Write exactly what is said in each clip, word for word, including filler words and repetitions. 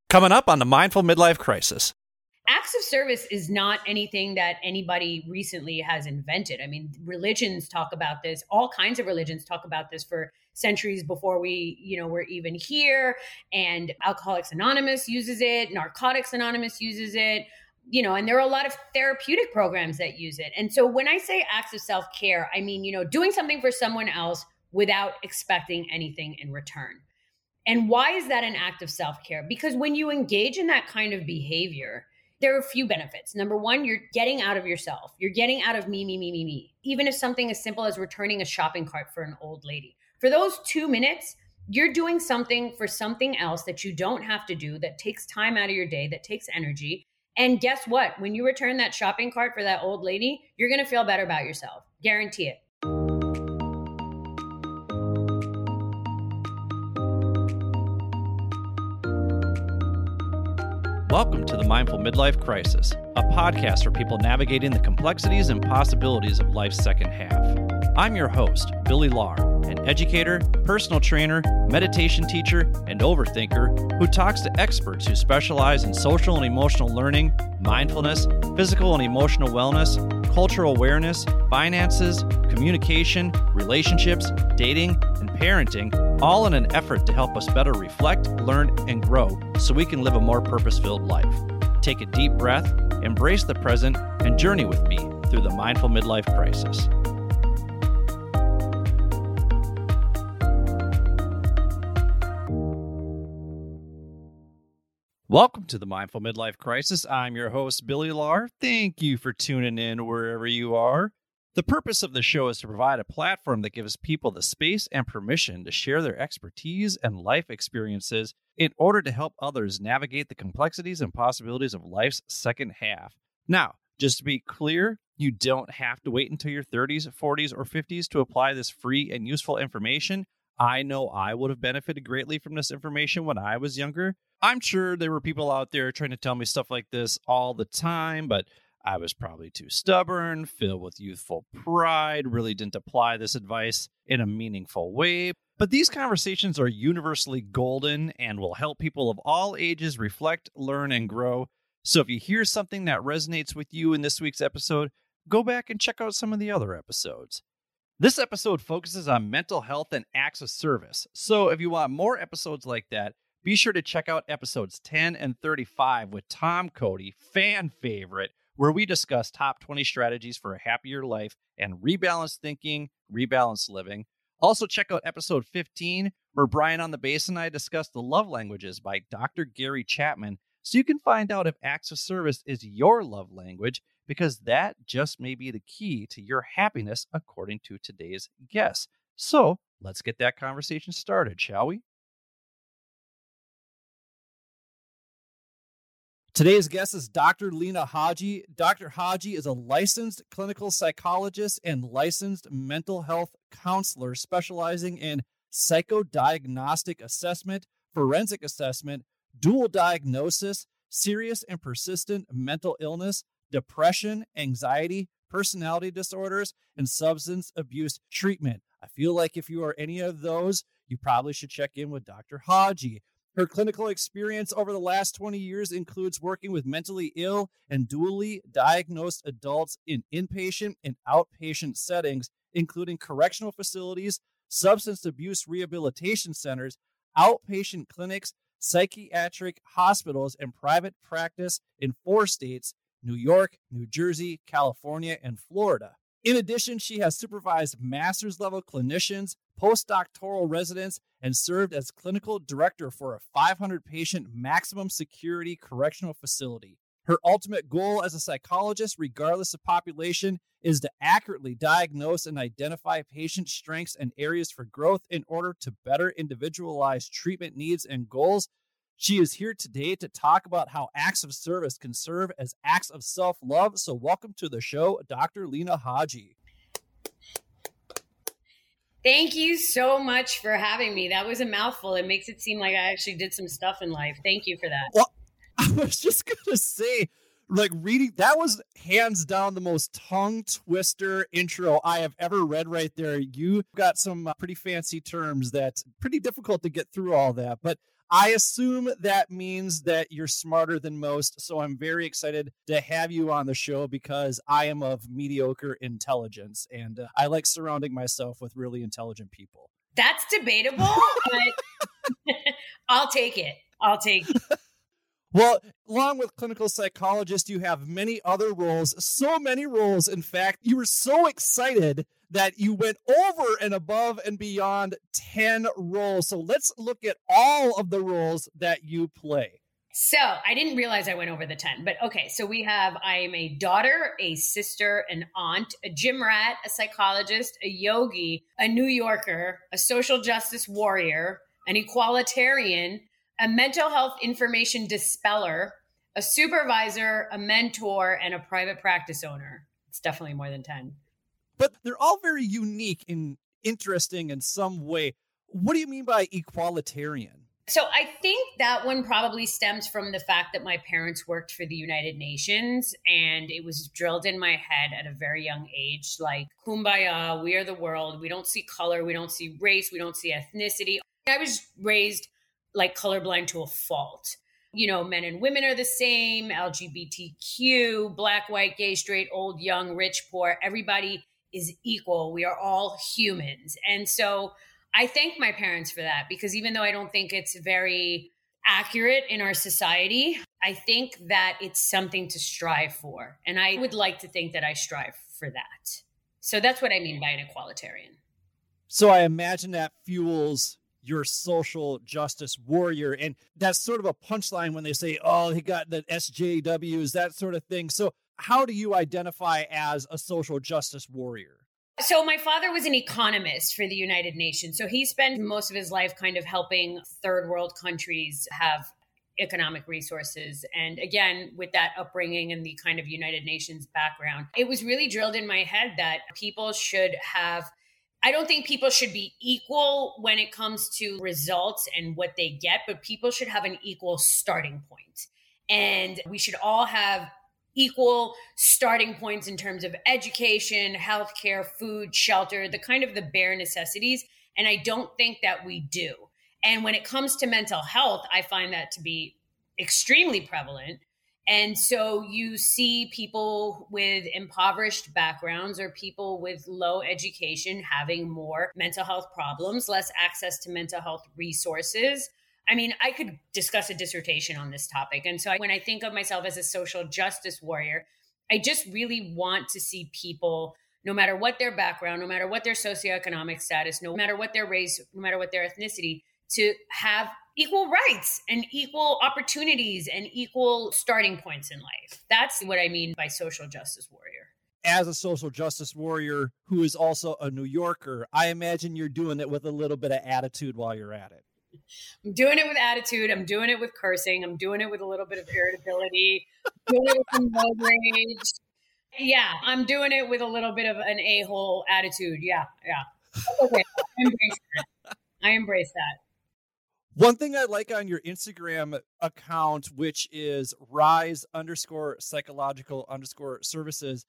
Coming up on the Mindful Midlife Crisis. Acts of service is not anything that anybody recently has invented. I mean, religions talk about this. All kinds of religions talk about this for centuries before we, you know, were even here. And Alcoholics Anonymous uses it. Narcotics Anonymous uses it. You know, and there are a lot of therapeutic programs that use it. And so when I say acts of self-care, I mean, you know, doing something for someone else without expecting anything in return. And why is that an act of self-care? Because when you engage in that kind of behavior, there are a few benefits. Number one, you're getting out of yourself. You're getting out of me, me, me, me, me. Even if something as simple as returning a shopping cart for an old lady. For those two minutes, you're doing something for something else that you don't have to do, that takes time out of your day, that takes energy. And guess what? When you return that shopping cart for that old lady, you're going to feel better about yourself. Guarantee it. Welcome to the Mindful Midlife Crisis, a podcast for people navigating the complexities and possibilities of life's second half. I'm your host, Billy Lahr, an educator, personal trainer, meditation teacher, and overthinker who talks to experts who specialize in social and emotional learning, mindfulness, physical and emotional wellness, cultural awareness, finances, communication, relationships, dating, and parenting, all in an effort to help us better reflect, learn, and grow so we can live a more purpose-filled life. Take a deep breath, embrace the present, and journey with me through the Mindful Midlife Crisis. Welcome to the Mindful Midlife Crisis. I'm your host, Billy Lahr. Thank you for tuning in wherever you are. The purpose of the show is to provide a platform that gives people the space and permission to share their expertise and life experiences in order to help others navigate the complexities and possibilities of life's second half. Now, just to be clear, you don't have to wait until your thirties, forties, or fifties to apply this free and useful information. I know I would have benefited greatly from this information when I was younger. I'm sure there were people out there trying to tell me stuff like this all the time, but I was probably too stubborn, filled with youthful pride, really didn't apply this advice in a meaningful way. But these conversations are universally golden and will help people of all ages reflect, learn, and grow. So if you hear something that resonates with you in this week's episode, go back and check out some of the other episodes. This episode focuses on mental health and acts of service. So if you want more episodes like that, be sure to check out episodes ten and thirty-five with Tom Cody, fan favorite, where we discuss top twenty strategies for a happier life and rebalanced thinking, rebalanced living. Also check out episode fifteen, where Brian on the Bass and I discuss the love languages by Doctor Gary Chapman, so you can find out if acts of service is your love language, because that just may be the key to your happiness, according to today's guest. So let's get that conversation started, shall we? Today's guest is Doctor Lena Haji. Doctor Haji is a licensed clinical psychologist and licensed mental health counselor specializing in psychodiagnostic assessment, forensic assessment, dual diagnosis, serious and persistent mental illness, depression, anxiety, personality disorders, and substance abuse treatment. I feel like if you are any of those, you probably should check in with Doctor Haji. Her clinical experience over the last twenty years includes working with mentally ill and dually diagnosed adults in inpatient and outpatient settings, including correctional facilities, substance abuse rehabilitation centers, outpatient clinics, psychiatric hospitals, and private practice in four states: New York, New Jersey, California, and Florida. In addition, she has supervised master's level clinicians, postdoctoral residents, and served as clinical director for a five hundred patient maximum security correctional facility. Her ultimate goal as a psychologist, regardless of population, is to accurately diagnose and identify patient strengths and areas for growth in order to better individualize treatment needs and goals. She is here today to talk about how acts of service can serve as acts of self-love. So welcome to the show, Doctor Lena Haji. Thank you so much for having me. That was a mouthful. It makes it seem like I actually did some stuff in life. Thank you for that. Well, I was just going to say, like reading, that was hands down the most tongue twister intro I have ever read right there. You got some uh, pretty fancy terms that's pretty difficult to get through all that. But I assume that means that you're smarter than most. So I'm very excited to have you on the show because I am of mediocre intelligence and uh, I like surrounding myself with really intelligent people. That's debatable, but I'll take it. I'll take it. Well, along with clinical psychologist, you have many other roles, so many roles. In fact, you were so excited that you went over and above and beyond ten roles. So let's look at all of the roles that you play. So I didn't realize I went over the ten, but okay. So we have, I am a daughter, a sister, an aunt, a gym rat, a psychologist, a yogi, a New Yorker, a social justice warrior, an equalitarian, a mental health information dispeller, a supervisor, a mentor, and a private practice owner. It's definitely more than ten. But they're all very unique and interesting in some way. What do you mean by equalitarian? So I think that one probably stems from the fact that my parents worked for the United Nations and it was drilled in my head at a very young age, like, kumbaya, we are the world. We don't see color. We don't see race. We don't see ethnicity. I was raised like colorblind to a fault. You know, men and women are the same, L G B T Q, black, white, gay, straight, old, young, rich, poor. Everybody is equal. We are all humans. And so I thank my parents for that, because even though I don't think it's very accurate in our society, I think that it's something to strive for. And I would like to think that I strive for that. So that's what I mean by an equalitarian. So I imagine that fuels your social justice warrior. And that's sort of a punchline when they say, oh, he got the S J Ws, that sort of thing. So how do you identify as a social justice warrior? So my father was an economist for the United Nations. So he spent most of his life kind of helping third world countries have economic resources. And again, with that upbringing and the kind of United Nations background, it was really drilled in my head that people should have, I don't think people should be equal when it comes to results and what they get, but people should have an equal starting point. And we should all have equal starting points in terms of education, healthcare, food, shelter, the kind of the bare necessities. And I don't think that we do. And when it comes to mental health, I find that to be extremely prevalent. And so you see people with impoverished backgrounds or people with low education having more mental health problems, less access to mental health resources. I mean, I could discuss a dissertation on this topic. And so when I think of myself as a social justice warrior, I just really want to see people, no matter what their background, no matter what their socioeconomic status, no matter what their race, no matter what their ethnicity, to have equal rights and equal opportunities and equal starting points in life. That's what I mean by social justice warrior. As a social justice warrior who is also a New Yorker, I imagine you're doing it with a little bit of attitude while you're at it. I'm doing it with attitude. I'm doing it with cursing. I'm doing it with a little bit of irritability. I'm doing it with some road rage. Yeah, I'm doing it with a little bit of an a-hole attitude. Yeah, yeah. Okay, I embrace that. I embrace that. One thing I like on your Instagram account, which is rise underscore psychological underscore services,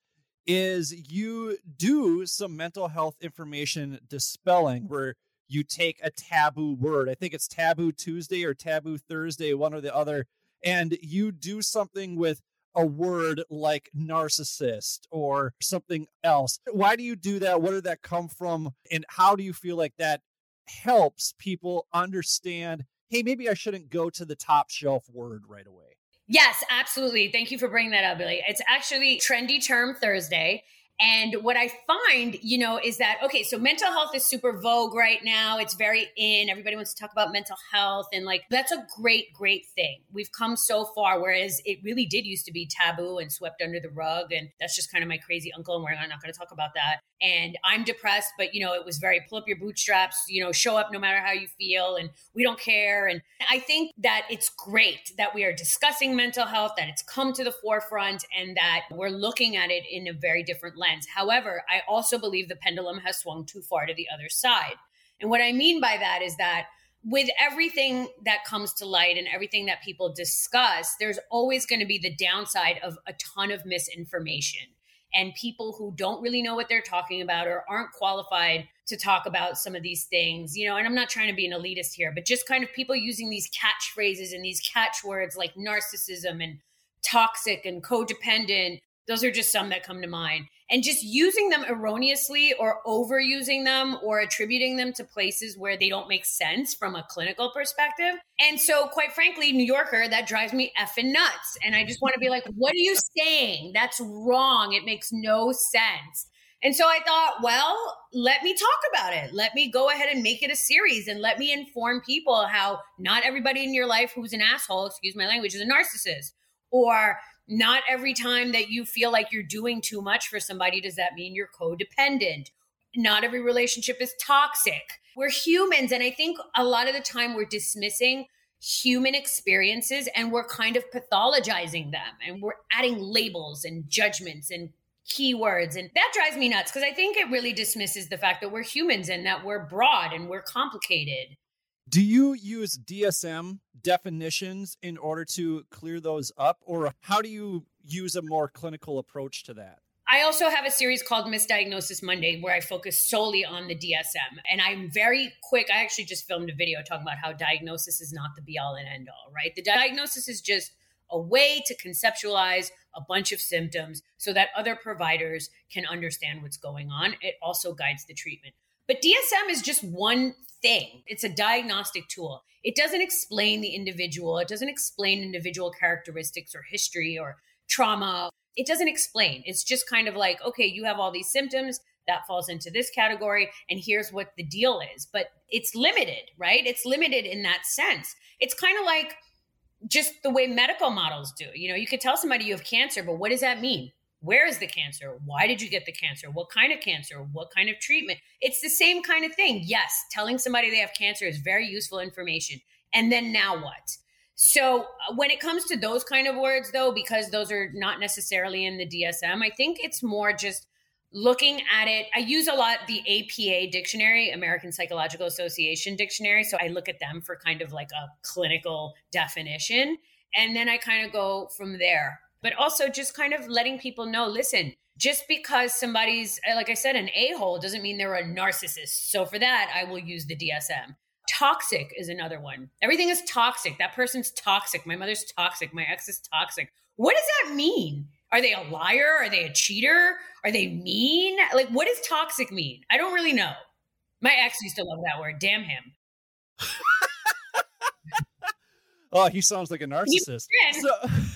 is you do some mental health information dispelling where you take a taboo word. I think it's Taboo Tuesday or Taboo Thursday, one or the other. And you do something with a word like narcissist or something else. Why do you do that? Where did that come from? And how do you feel like that helps people understand, hey, maybe I shouldn't go to the top shelf word right away? Yes, absolutely. Thank you for bringing that up, Billy. It's actually Trendy Term Thursday. And what I find, you know, is that, okay, so mental health is super vogue right now. It's very in. Everybody wants to talk about mental health. And like, that's a great, great thing. We've come so far, whereas it really did used to be taboo and swept under the rug. And that's just kind of my crazy uncle. And we're not going to talk about that. And I'm depressed, but, you know, it was very pull up your bootstraps, you know, show up no matter how you feel. And we don't care. And I think that it's great that we are discussing mental health, that it's come to the forefront and that we're looking at it in a very different lens. However, I also believe the pendulum has swung too far to the other side. And what I mean by that is that with everything that comes to light and everything that people discuss, there's always going to be the downside of a ton of misinformation and people who don't really know what they're talking about or aren't qualified to talk about some of these things, you know, and I'm not trying to be an elitist here, but just kind of people using these catchphrases and these catchwords like narcissism and toxic and codependent. Those are just some that come to mind. And just using them erroneously or overusing them or attributing them to places where they don't make sense from a clinical perspective. And so, quite frankly, New Yorker, that drives me effing nuts. And I just want to be like, what are you saying? That's wrong. It makes no sense. And so I thought, well, let me talk about it. Let me go ahead and make it a series and let me inform people how not everybody in your life who's an asshole, excuse my language, is a narcissist. Or not every time that you feel like you're doing too much for somebody, does that mean you're codependent? Not every relationship is toxic. We're humans. And I think a lot of the time we're dismissing human experiences and we're kind of pathologizing them and we're adding labels and judgments and keywords. And that drives me nuts because I think it really dismisses the fact that we're humans and that we're broad and we're complicated. Do you use D S M definitions in order to clear those up, or how do you use a more clinical approach to that? I also have a series called Misdiagnosis Monday where I focus solely on the D S M. And I'm very quick. I actually just filmed a video talking about how diagnosis is not the be all and end all, right? The diagnosis is just a way to conceptualize a bunch of symptoms so that other providers can understand what's going on. It also guides the treatment. But D S M is just one thing. It's a diagnostic tool. It doesn't explain the individual. It doesn't explain individual characteristics or history or trauma. It doesn't explain. It's just kind of like, okay, you have all these symptoms. That falls into this category. And here's what the deal is. But it's limited, right? It's limited in that sense. It's kind of like just the way medical models do. You know, you could tell somebody you have cancer, but what does that mean? Where is the cancer? Why did you get the cancer? What kind of cancer? What kind of treatment? It's the same kind of thing. Yes, telling somebody they have cancer is very useful information. And then now what? So uh, when it comes to those kind of words, though, because those are not necessarily in the D S M, I think it's more just looking at it. I use a lot the A P A dictionary, American Psychological Association dictionary. So I look at them for kind of like a clinical definition. And then I kind of go from there. But also just kind of letting people know, listen, just because somebody's, like I said, an a-hole doesn't mean they're a narcissist. So for that, I will use the D S M. Toxic is another one. Everything is toxic. That person's toxic. My mother's toxic. My ex is toxic. What does that mean? Are they a liar? Are they a cheater? Are they mean? Like, what does toxic mean? I don't really know. My ex used to love that word. Damn him. Oh, he sounds like a narcissist. So,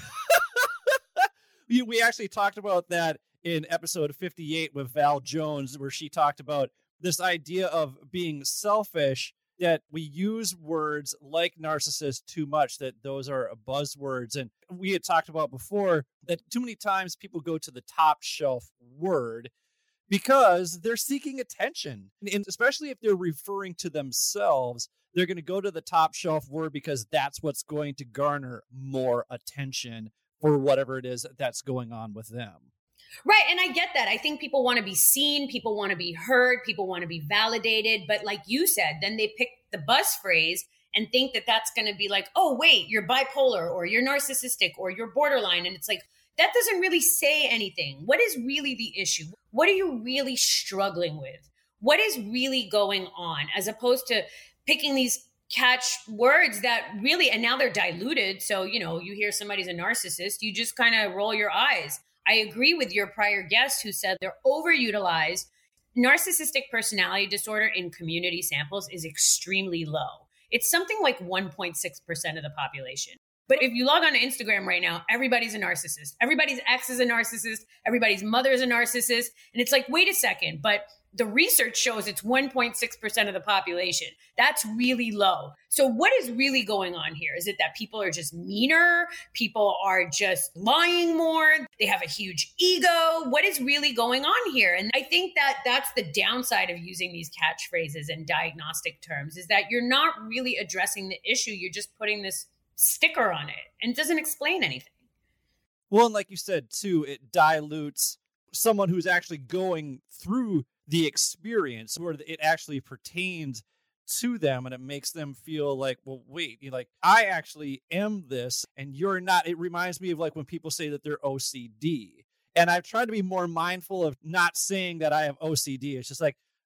we actually talked about that in episode fifty-eight with Val Jones, where she talked about this idea of being selfish, that we use words like narcissist too much, that those are buzzwords. And we had talked about before that too many times people go to the top shelf word because they're seeking attention. And especially if they're referring to themselves, they're going to go to the top shelf word because that's what's going to garner more attention for whatever it is that's going on with them. Right. And I get that. I think people want to be seen. People want to be heard. People want to be validated. But like you said, then they pick the buzz phrase and think that that's going to be like, oh, wait, you're bipolar or you're narcissistic or you're borderline. And it's like, that doesn't really say anything. What is really the issue? What are you really struggling with? What is really going on? As opposed to picking these catch words that really, and now they're diluted. So, you know, you hear somebody's a narcissist, you just kind of roll your eyes. I agree with your prior guest who said they're overutilized. Narcissistic personality disorder in community samples is extremely low. It's something like one point six percent of the population. But if you log on to Instagram right now, everybody's a narcissist. Everybody's ex is a narcissist. Everybody's mother is a narcissist. And it's like, wait a second, but the research shows it's one point six percent of the population. That's really low. So what is really going on here? Is it that people are just meaner? People are just lying more? They have a huge ego? What is really going on here? And I think that that's the downside of using these catchphrases and diagnostic terms, is that you're not really addressing the issue. You're just putting this sticker on it and it doesn't explain anything. Well, and like you said, too, it dilutes someone who's actually going through the experience where it actually pertains to them, and it makes them feel like, well, wait, you're like, I actually am this and you're not. It reminds me of like when people say that they're O C D, and I've tried to be more mindful of not saying that I have O C D. It's just like,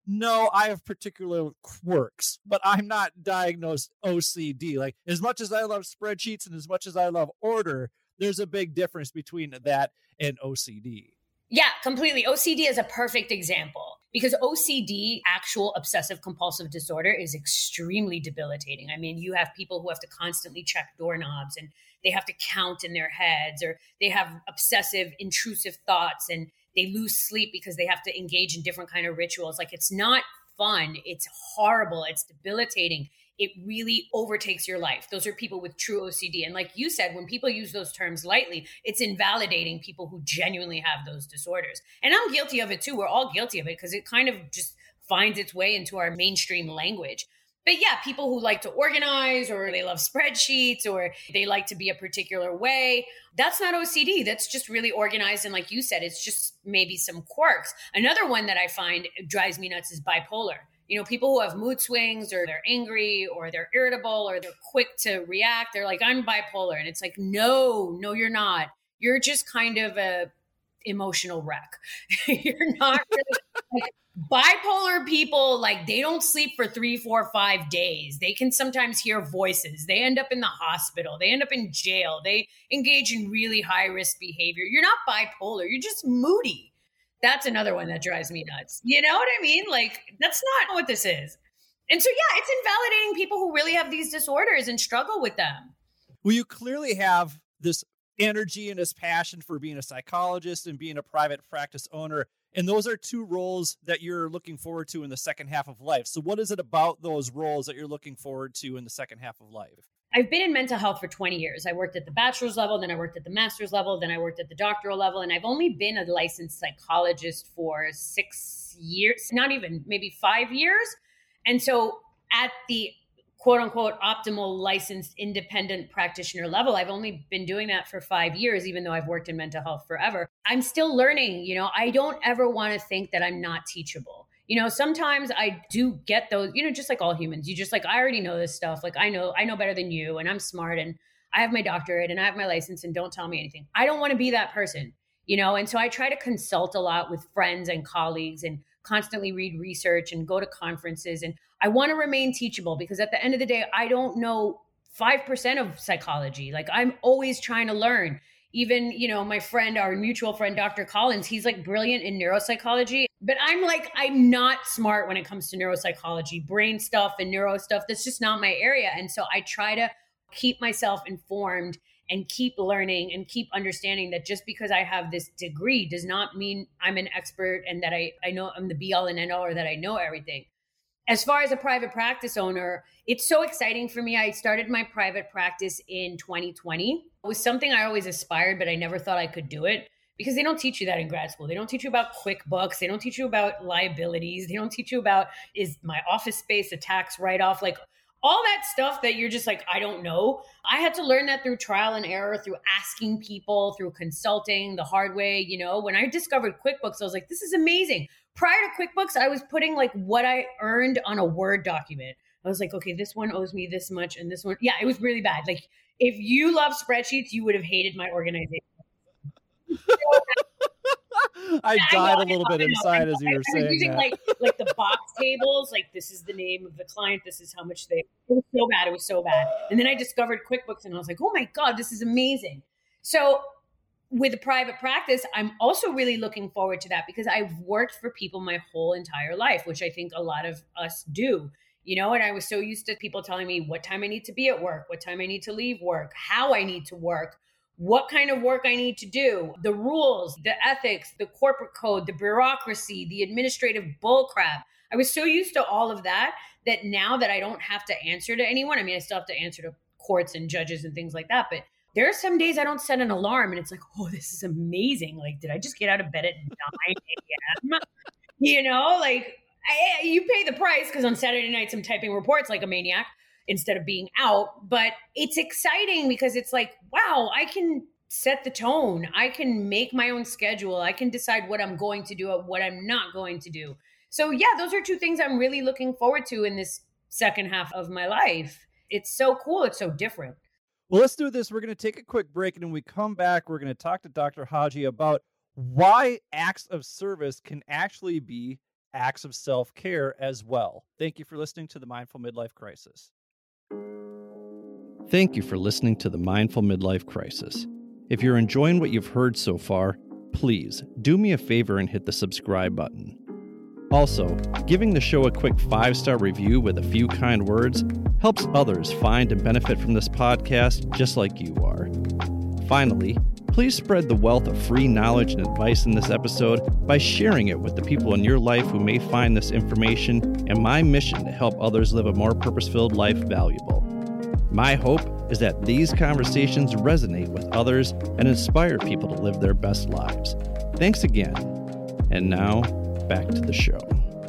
no, I have particular quirks, but I'm not diagnosed O C D. Like, as much as I love spreadsheets and as much as I love order, there's a big difference between that and O C D. Yeah, completely. O C D is a perfect example because O C D, actual obsessive compulsive disorder, is extremely debilitating. I mean, you have people who have to constantly check doorknobs and they have to count in their heads, or they have obsessive intrusive thoughts and they lose sleep because they have to engage in different kind of rituals. Like, it's not fun. It's horrible. It's debilitating. It really overtakes your life. Those are people with true O C D. And like you said, when people use those terms lightly, it's invalidating people who genuinely have those disorders. And I'm guilty of it too. We're all guilty of it because it kind of just finds its way into our mainstream language. But yeah, people who like to organize, or they love spreadsheets, or they like to be a particular way, that's not O C D. That's just really organized. And like you said, it's just maybe some quirks. Another one that I find drives me nuts is bipolar. You know, people who have mood swings, or they're angry, or they're irritable, or they're quick to react. They're like, I'm bipolar. And it's like, no, no, you're not. You're just kind of a emotional wreck. You're not really like, bipolar people, like, they don't sleep for three, four, five days. They can sometimes hear voices. They end up in the hospital. They end up in jail. They engage in really high risk behavior. You're not bipolar. You're just moody. That's another one that drives me nuts. You know what I mean? Like, that's not what this is. And so, yeah, it's invalidating people who really have these disorders and struggle with them. Well, you clearly have this energy and this passion for being a psychologist and being a private practice owner. And those are two roles that you're looking forward to in the second half of life. So what is it about those roles that you're looking forward to in the second half of life? I've been in mental health for twenty years. I worked at the bachelor's level, then I worked at the master's level, then I worked at the doctoral level. And I've only been a licensed psychologist for six years, not even, maybe five years. And so at the quote unquote optimal licensed independent practitioner level, I've only been doing that for five years, even though I've worked in mental health forever. I'm still learning. You know, I don't ever want to think that I'm not teachable. You know, sometimes I do get those, you know, just like all humans, you just like, I already know this stuff. Like, I know, I know better than you, and I'm smart, and I have my doctorate and I have my license, and don't tell me anything. I don't want to be that person, you know? And so I try to consult a lot with friends and colleagues and constantly read research and go to conferences. And I want to remain teachable because at the end of the day, I don't know five percent of psychology. Like, I'm always trying to learn. Even, you know, my friend, our mutual friend, Doctor Collins, he's like brilliant in neuropsychology, but I'm like, I'm not smart when it comes to neuropsychology, brain stuff and neuro stuff. That's just not my area. And so I try to keep myself informed and keep learning and keep understanding that just because I have this degree does not mean I'm an expert and that I, I know I'm the be all and end all, or that I know everything. As far as a private practice owner, it's so exciting for me. I started my private practice in twenty twenty. It was something I always aspired, but I never thought I could do it because they don't teach you that in grad school. They don't teach you about QuickBooks. They don't teach you about liabilities. They don't teach you about, is my office space a tax write-off? Like, all that stuff that you're just like, I don't know. I had to learn that through trial and error, through asking people, through consulting the hard way. You know, when I discovered QuickBooks, I was like, this is amazing. Prior to QuickBooks, I was putting like what I earned on a Word document. I was like, okay, this one owes me this much and this one. Yeah, it was really bad. Like, if you love spreadsheets, you would have hated my organization. I died I know, a little I know, bit inside I as you were I saying was using that. like like the box tables, like this is the name of the client, this is how much they. It was so bad, it was so bad. And then I discovered QuickBooks, and I was like, oh my god, this is amazing. So with a private practice, I'm also really looking forward to that because I've worked for people my whole entire life, which I think a lot of us do. You know, and I was so used to people telling me what time I need to be at work, what time I need to leave work, how I need to work, what kind of work I need to do, the rules, the ethics, the corporate code, the bureaucracy, the administrative bullcrap. I was so used to all of that, that now that I don't have to answer to anyone, I mean, I still have to answer to courts and judges and things like that, but there are some days I don't set an alarm and it's like, oh, this is amazing. Like, did I just get out of bed at nine a.m.? You know, like, I, you pay the price because on Saturday nights I'm typing reports like a maniac instead of being out. But it's exciting because it's like, wow, I can set the tone. I can make my own schedule. I can decide what I'm going to do and what I'm not going to do. So yeah, those are two things I'm really looking forward to in this second half of my life. It's so cool. It's so different. Well, let's do this. We're going to take a quick break, and when we come back, we're going to talk to Doctor Haji about why acts of service can actually be acts of self-care as well. Thank you for listening to the Mindful Midlife Crisis. Thank you for listening to the Mindful Midlife Crisis. If you're enjoying what you've heard so far, please do me a favor and hit the subscribe button. Also, giving the show a quick five-star review with a few kind words helps others find and benefit from this podcast just like you are. Finally, please spread the wealth of free knowledge and advice in this episode by sharing it with the people in your life who may find this information and my mission to help others live a more purpose-filled life valuable. My hope is that these conversations resonate with others and inspire people to live their best lives. Thanks again. And now, back to the show.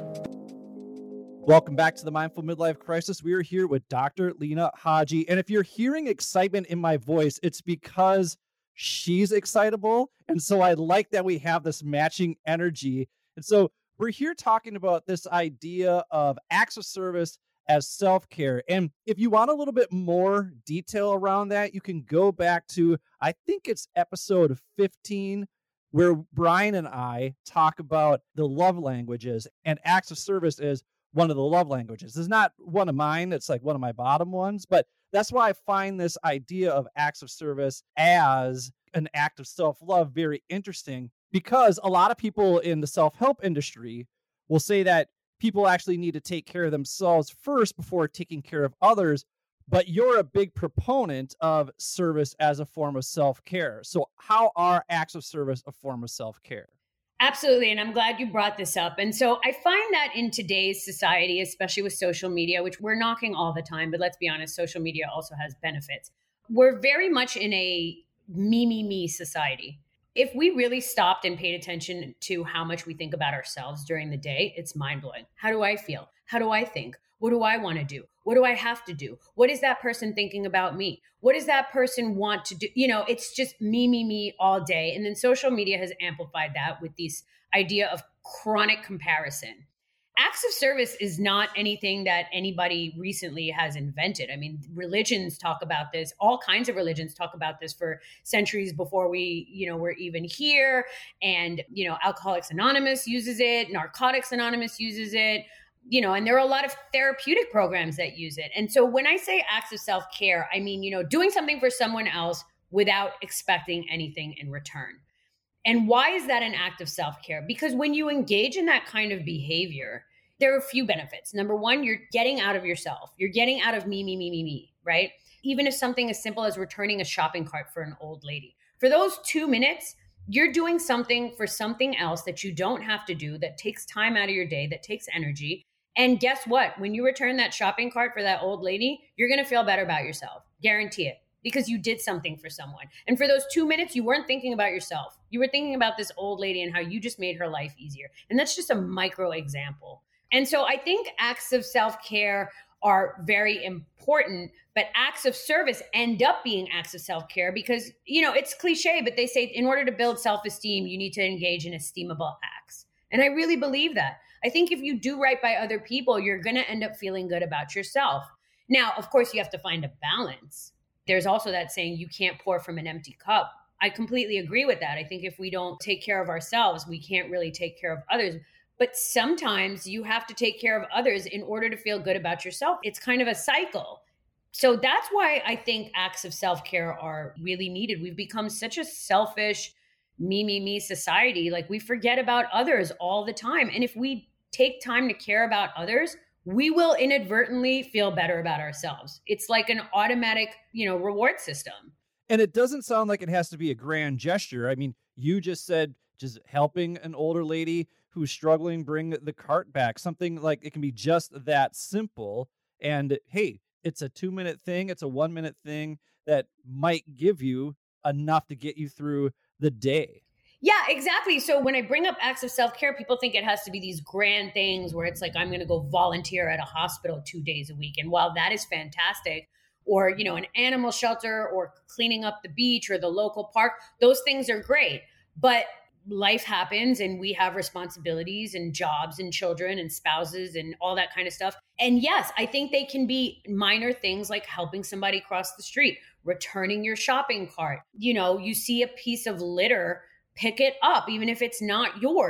Welcome back to the Mindful Midlife Crisis. We are here with Doctor Lena Haji. And if you're hearing excitement in my voice, it's because she's excitable. And so I like that we have this matching energy. And so we're here talking about this idea of acts of service as self-care. And if you want a little bit more detail around that, you can go back to, I think it's episode fifteen, where Brian and I talk about the love languages, and acts of service is one of the love languages. It's not one of mine. It's like one of my bottom ones, but that's why I find this idea of acts of service as an act of self-love very interesting, because a lot of people in the self-help industry will say that people actually need to take care of themselves first before taking care of others. But you're a big proponent of service as a form of self-care. So how are acts of service a form of self-care? Absolutely. And I'm glad you brought this up. And so I find that in today's society, especially with social media, which we're knocking all the time, but let's be honest, social media also has benefits. We're very much in a me, me, me society. If we really stopped and paid attention to how much we think about ourselves during the day, it's mind-blowing. How do I feel? How do I think? What do I want to do? What do I have to do? What is that person thinking about me? What does that person want to do? You know, it's just me, me, me all day. And then social media has amplified that with this idea of chronic comparison. Acts of service is not anything that anybody recently has invented. I mean, religions talk about this. All kinds of religions talk about this for centuries before we, you know, were even here. And, you know, Alcoholics Anonymous uses it. Narcotics Anonymous uses it. You know, and there are a lot of therapeutic programs that use it. And so when I say acts of self-care, I mean, you know, doing something for someone else without expecting anything in return. And why is that an act of self-care? Because when you engage in that kind of behavior, there are a few benefits. Number one, you're getting out of yourself. You're getting out of me, me, me, me, me, right? Even if something as simple as returning a shopping cart for an old lady. For those two minutes, you're doing something for something else that you don't have to do, that takes time out of your day, that takes energy. And guess what? When you return that shopping cart for that old lady, you're going to feel better about yourself. Guarantee it. Because you did something for someone. And for those two minutes, you weren't thinking about yourself. You were thinking about this old lady and how you just made her life easier. And that's just a micro example. And so I think acts of self-care are very important, but acts of service end up being acts of self-care because, you know, it's cliche, but they say in order to build self-esteem, you need to engage in esteemable acts. And I really believe that. I think if you do right by other people, you're going to end up feeling good about yourself. Now, of course, you have to find a balance. There's also that saying, you can't pour from an empty cup. I completely agree with that. I think if we don't take care of ourselves, we can't really take care of others. But sometimes you have to take care of others in order to feel good about yourself. It's kind of a cycle. So that's why I think acts of self-care are really needed. We've become such a selfish, me, me, me society. Like we forget about others all the time. And if we take time to care about others, we will inadvertently feel better about ourselves. It's like an automatic, you know, reward system. And it doesn't sound like it has to be a grand gesture. I mean, you just said just helping an older lady who's struggling, bring the cart back. Something like it can be just that simple. And hey, it's a two minute thing. It's a one minute thing that might give you enough to get you through the day. Yeah, exactly. So when I bring up acts of self-care, people think it has to be these grand things where it's like, I'm going to go volunteer at a hospital two days a week. And while that is fantastic, or, you know, an animal shelter or cleaning up the beach or the local park, those things are great. But life happens and we have responsibilities and jobs and children and spouses and all that kind of stuff. And yes, I think they can be minor things like helping somebody cross the street, returning your shopping cart. You know, you see a piece of litter, pick it up, even if it's not yours.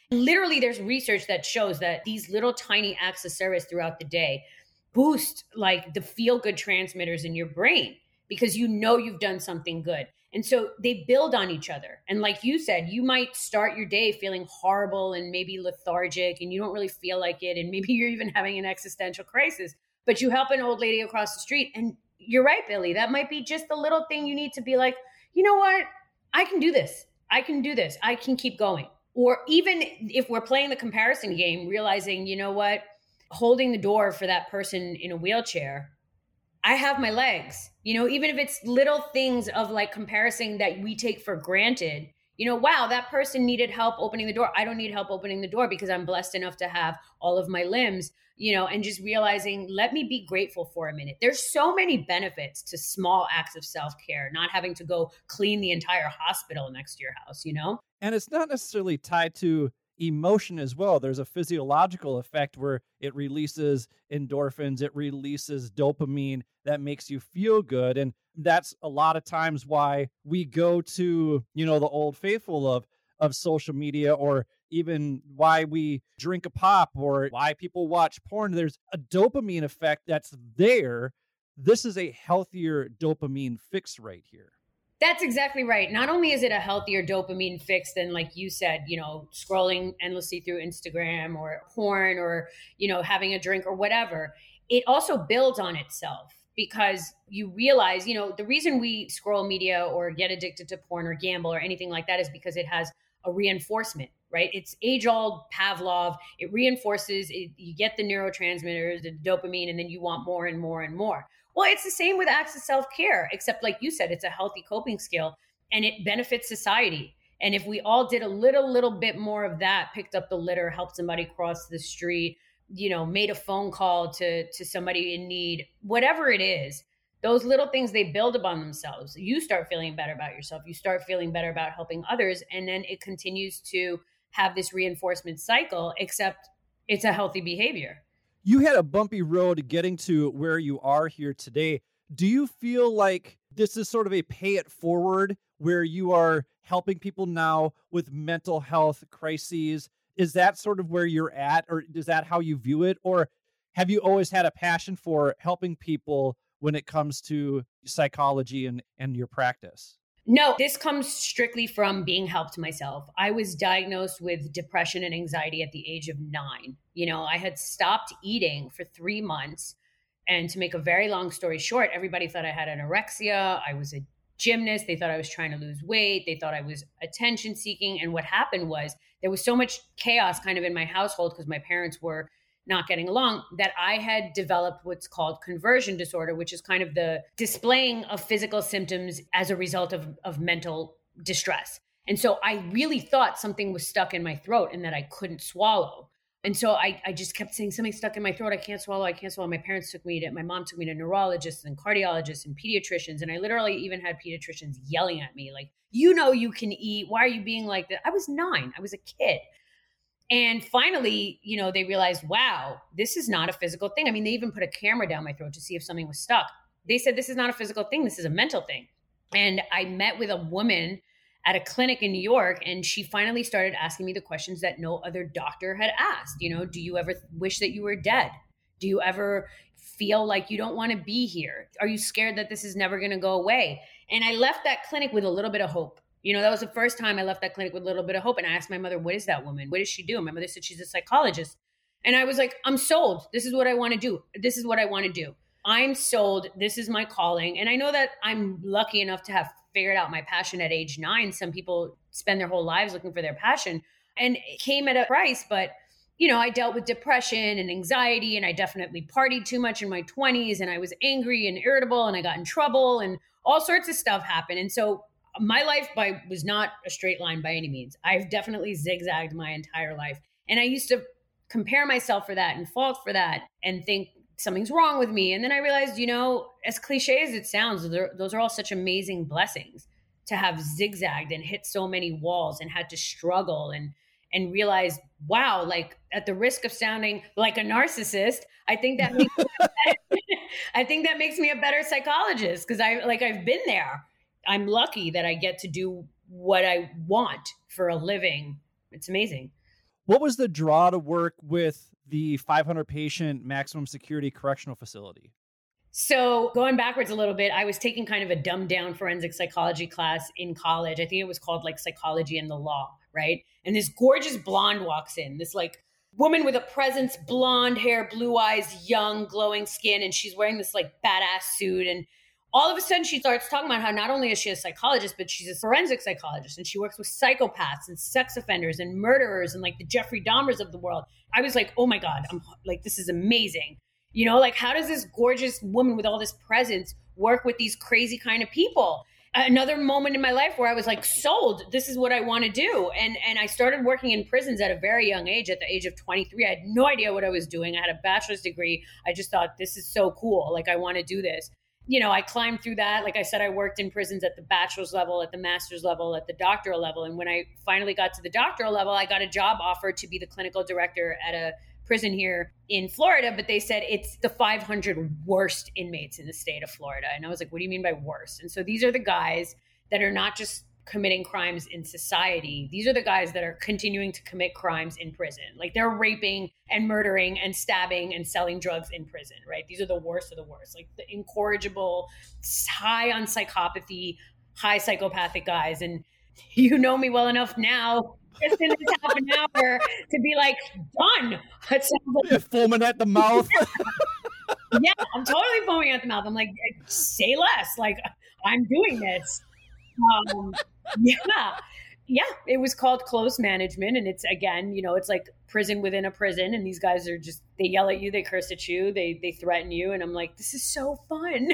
Literally, there's research that shows that these little tiny acts of service throughout the day boost like the feel good transmitters in your brain because you know you've done something good. And so they build on each other. And like you said, you might start your day feeling horrible and maybe lethargic and you don't really feel like it. And maybe you're even having an existential crisis, but you help an old lady across the street. And you're right, Billy, that might be just the little thing you need to be like, you know what? I can do this. I can do this. I can keep going. Or even if we're playing the comparison game, realizing, you know what, holding the door for that person in a wheelchair, I have my legs, you know, even if it's little things of like comparison that we take for granted, you know, wow, that person needed help opening the door. I don't need help opening the door because I'm blessed enough to have all of my limbs, you know, and just realizing, let me be grateful for a minute. There's so many benefits to small acts of self-care, not having to go clean the entire hospital next to your house, you know? And it's not necessarily tied to emotion as well. There's a physiological effect where it releases endorphins, it releases dopamine that makes you feel good. And that's a lot of times why we go to, you know, the old faithful of of social media, or even why we drink a pop, or why people watch porn. There's a dopamine effect that's there. This is a healthier dopamine fix right here. That's exactly right. Not only is it a healthier dopamine fix than, like you said, you know, scrolling endlessly through Instagram or porn or, you know, having a drink or whatever, it also builds on itself because you realize, you know, the reason we scroll media or get addicted to porn or gamble or anything like that is because it has a reinforcement, right? It's age-old Pavlov. It reinforces, it, you get the neurotransmitters, the dopamine, and then you want more and more and more. Well, it's the same with acts of self-care, except like you said, it's a healthy coping skill and it benefits society. And if we all did a little, little bit more of that, picked up the litter, helped somebody cross the street, you know, made a phone call to, to somebody in need, whatever it is, those little things, they build upon themselves. You start feeling better about yourself. You start feeling better about helping others. And then it continues to have this reinforcement cycle, except it's a healthy behavior. You had a bumpy road getting to where you are here today. Do you feel like this is sort of a pay it forward where you are helping people now with mental health crises? Is that sort of where you're at, or is that how you view it? Or have you always had a passion for helping people when it comes to psychology and, and your practice? No, this comes strictly from being helped myself. I was diagnosed with depression and anxiety at the age of nine. You know, I had stopped eating for three months. And to make a very long story short, everybody thought I had anorexia. I was a gymnast. They thought I was trying to lose weight. They thought I was attention seeking. And what happened was there was so much chaos kind of in my household because my parents were not getting along, that I had developed what's called conversion disorder, which is kind of the displaying of physical symptoms as a result of, of mental distress. And so I really thought something was stuck in my throat and that I couldn't swallow. And so I, I just kept saying, something's stuck in my throat. I can't swallow. I can't swallow. My parents took me to, my mom took me to neurologists and cardiologists and pediatricians. And I literally even had pediatricians yelling at me like, you know, you can eat. Why are you being like that? I was nine. I was a kid. And finally, you know, they realized, wow, this is not a physical thing. I mean, they even put a camera down my throat to see if something was stuck. They said, this is not a physical thing. This is a mental thing. And I met with a woman at a clinic in New York, and she finally started asking me the questions that no other doctor had asked. You know, do you ever wish that you were dead? Do you ever feel like you don't want to be here? Are you scared that this is never going to go away? And I left that clinic with a little bit of hope. You know, that was the first time I left that clinic with a little bit of hope. And I asked my mother, what is that woman? What does she do? And my mother said, she's a psychologist. And I was like, I'm sold. This is what I want to do. This is what I want to do. I'm sold. This is my calling. And I know that I'm lucky enough to have figured out my passion at age nine. Some people spend their whole lives looking for their passion, and it came at a price. But, you know, I dealt with depression and anxiety, and I definitely partied too much in my twenties, and I was angry and irritable, and I got in trouble, and all sorts of stuff happened. And so my life by was not a straight line by any means. I've definitely zigzagged my entire life. And I used to compare myself for that and fault for that and think something's wrong with me. And then I realized, you know, as cliche as it sounds, those are all such amazing blessings to have zigzagged and hit so many walls and had to struggle and and realize, wow, like at the risk of sounding like a narcissist, I think that makes me a better, I think that makes me a better psychologist because I like I've been there. I'm lucky that I get to do what I want for a living. It's amazing. What was the draw to work with the five hundred patient maximum security correctional facility? So going backwards a little bit, I was taking kind of a dumbed down forensic psychology class in college. I think it was called like Psychology and the Law, right? And this gorgeous blonde walks in, this like woman with a presence, blonde hair, blue eyes, young, glowing skin. And she's wearing this like badass suit. And all of a sudden she starts talking about how not only is she a psychologist, but she's a forensic psychologist and she works with psychopaths and sex offenders and murderers and like the Jeffrey Dahmers of the world. I was like, oh my God, I'm like, this is amazing. You know, like how does this gorgeous woman with all this presence work with these crazy kind of people? Another moment in my life where I was like sold, this is what I want to do. And and I started working in prisons at a very young age, at the age of twenty-three. I had no idea what I was doing. I had a bachelor's degree. I just thought, this is so cool. Like, I want to do this. You know, I climbed through that. Like I said, I worked in prisons at the bachelor's level, at the master's level, at the doctoral level. And when I finally got to the doctoral level, I got a job offer to be the clinical director at a prison here in Florida, but they said it's the five hundred worst inmates in the state of Florida. And I was like, what do you mean by worst? And so these are the guys that are not just committing crimes in society. These are the guys that are continuing to commit crimes in prison. Like they're raping and murdering and stabbing and selling drugs in prison, right? These are the worst of the worst, like the incorrigible, high on psychopathy, high psychopathic guys. And you know me well enough now, just in this half an hour to be like, done. That sounds like You're foaming at the mouth. yeah, I'm totally foaming at the mouth. I'm like, say less. Like, I'm doing this. Um, yeah. Yeah. It was called close management. And it's, again, you know, it's like prison within a prison. And these guys are just, they yell at you, they curse at you, they, they threaten you. And I'm like, this is so fun.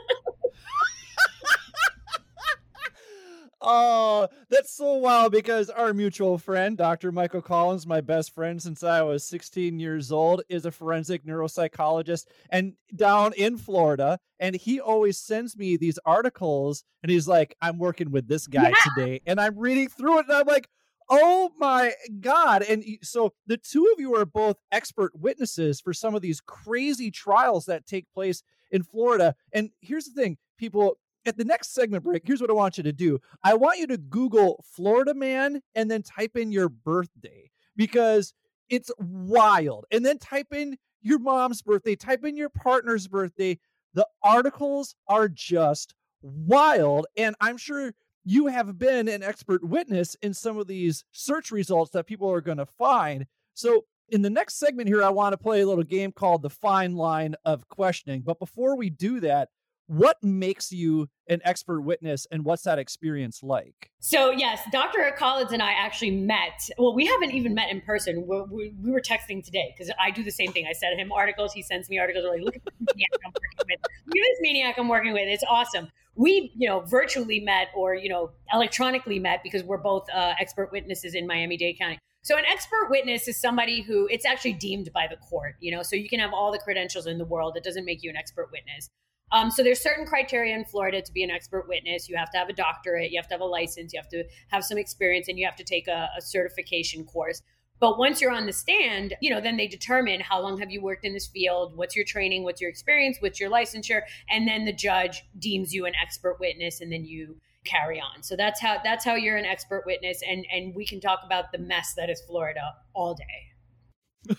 Oh, that's so wild because our mutual friend, Doctor Michael Collins, my best friend since I was sixteen years old, is a forensic neuropsychologist and down in Florida. And he always sends me these articles and he's like, I'm working with this guy Yeah. today. And I'm reading through it and I'm like, oh my God. And so the two of you are both expert witnesses for some of these crazy trials that take place in Florida. And here's the thing, people, at the next segment break, here's what I want you to do. I want you to Google Florida man and then type in your birthday because it's wild. And then type in your mom's birthday, type in your partner's birthday. The articles are just wild. And I'm sure you have been an expert witness in some of these search results that people are going to find. So in the next segment here, I want to play a little game called the fine line of questioning. But before we do that, what makes you an expert witness and what's that experience like? So yes, Doctor Collins and I actually met. Well, we haven't even met in person. We're, we, we were texting today because I do the same thing. I send him articles. He sends me articles. We're like, look at this maniac I'm working with. Look at this maniac I'm working with. It's awesome. We, you know, virtually met or, you know, electronically met because we're both uh, expert witnesses in Miami-Dade County. So an expert witness is somebody who it's actually deemed by the court, you know, so you can have all the credentials in the world. It doesn't make you an expert witness. Um, so there's certain criteria in Florida to be an expert witness. You have to have a doctorate, you have to have a license, you have to have some experience, and you have to take a, a certification course. But once you're on the stand, you know, then they determine how long have you worked in this field, what's your training, what's your experience, what's your licensure, and then the judge deems you an expert witness, and then you carry on. So that's how that's how you're an expert witness, and and we can talk about the mess that is Florida all day.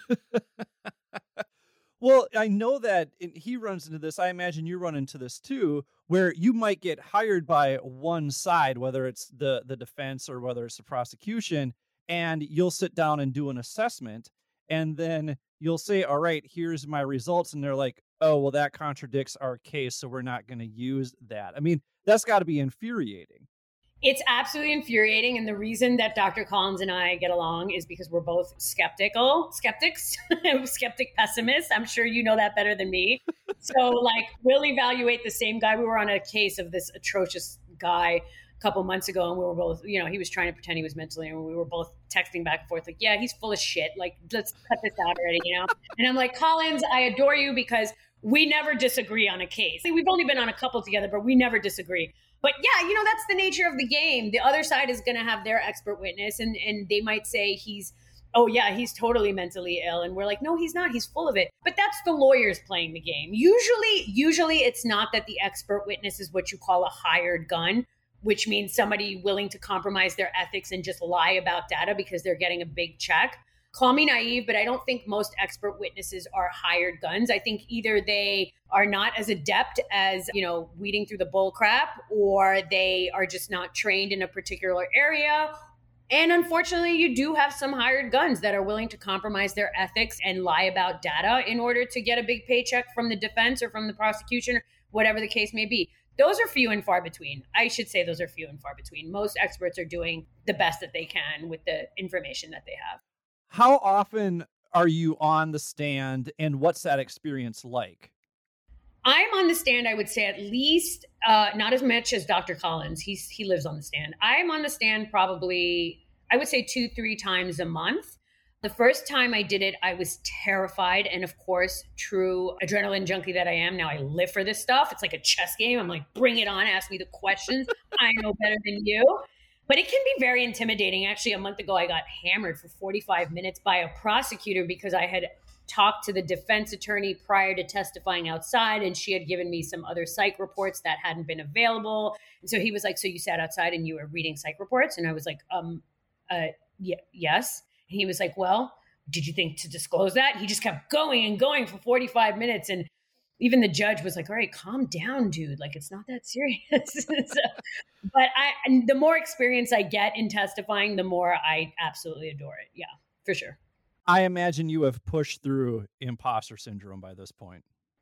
Well, I know that he runs into this. I imagine you run into this too, where you might get hired by one side, whether it's the, the defense or whether it's the prosecution, and you'll sit down and do an assessment. And then you'll say, all right, here's my results. And they're like, oh, well, that contradicts our case, so we're not going to use that. I mean, that's got to be infuriating. It's absolutely infuriating. And the reason that Doctor Collins and I get along is because we're both skeptical, skeptics, skeptic pessimists. I'm sure you know that better than me. So like we'll evaluate the same guy. We were on a case of this atrocious guy a couple months ago and we were both, you know, he was trying to pretend he was mentally and we were both texting back and forth like, yeah, he's full of shit. Like, let's cut this out already, you know? And I'm like, Collins, I adore you because we never disagree on a case. We've only been on a couple together, but we never disagree. But yeah, you know, that's the nature of the game. The other side is going to have their expert witness and, and they might say he's, oh yeah, he's totally mentally ill. And we're like, no, he's not. He's full of it. But that's the lawyers playing the game. Usually, usually it's not that the expert witness is what you call a hired gun, which means somebody willing to compromise their ethics and just lie about data because they're getting a big check. call me naive, but I don't think most expert witnesses are hired guns. I think either they are not as adept as, you know, weeding through the bull crap, or they are just not trained in a particular area. And unfortunately, you do have some hired guns that are willing to compromise their ethics and lie about data in order to get a big paycheck from the defense or from the prosecution, whatever the case may be. Those are few and far between. I should say those are few and far between. Most experts are doing the best that they can with the information that they have. How often are you on the stand, and what's that experience like? I'm on the stand, I would say at least, uh, not as much as Doctor Collins. He's, he lives on the stand. I'm on the stand probably, I would say two, three times a month. The first time I did it, I was terrified. And of course, true adrenaline junkie that I am, now I live for this stuff. It's like a chess game. I'm like, bring it on, ask me the questions. I know better than you. But it can be very intimidating. Actually, a month ago, I got hammered for forty-five minutes by a prosecutor because I had talked to the defense attorney prior to testifying outside, and she had given me some other psych reports that hadn't been available. And so he was like, so you sat outside and you were reading psych reports? And I was like, um, uh, yeah, yes. And he was like, well, did you think to disclose that? He just kept going and going for forty-five minutes. And even the judge was like, all right, calm down, dude. Like, it's not that serious. so, but I, and the more experience I get in testifying, the more I absolutely adore it. Yeah, for sure. I imagine you have pushed through imposter syndrome by this point.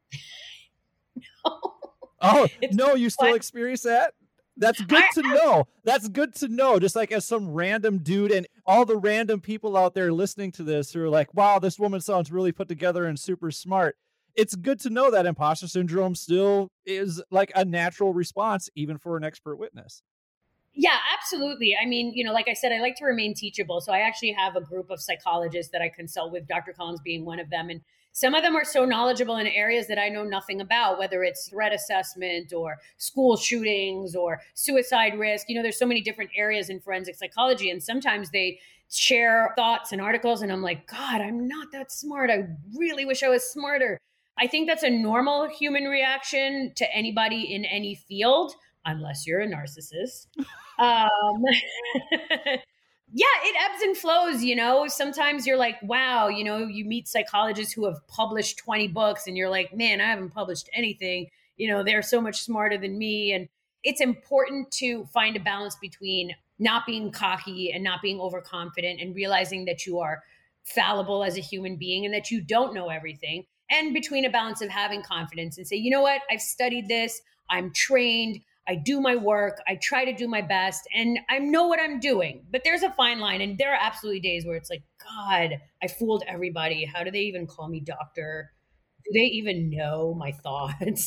no. Oh, It's no, you still what? experience that? That's good I, to know. That's good to know. Just like as some random dude, and all the random people out there listening to this who are like, wow, this woman sounds really put together and super smart. It's good to know that imposter syndrome still is like a natural response, even for an expert witness. Yeah, absolutely. I mean, you know, like I said, I like to remain teachable. So I actually have a group of psychologists that I consult with, Doctor Collins being one of them. And some of them are so knowledgeable in areas that I know nothing about, whether it's threat assessment or school shootings or suicide risk. You know, there's so many different areas in forensic psychology. And sometimes they share thoughts and articles. And I'm like, God, I'm not that smart. I really wish I was smarter. I think that's a normal human reaction to anybody in any field, unless you're a narcissist. Um, yeah, it ebbs and flows, you know. Sometimes you're like, wow, you know, you meet psychologists who have published twenty books and you're like, man, I haven't published anything. You know, they're so much smarter than me. And it's important to find a balance between not being cocky and not being overconfident and realizing that you are fallible as a human being and that you don't know everything. And between a balance of having confidence and say, you know what, I've studied this, I'm trained, I do my work, I try to do my best, and I know what I'm doing. But there's a fine line, and there are absolutely days where it's like, God, I fooled everybody. How do they even call me doctor? Do they even know my thoughts?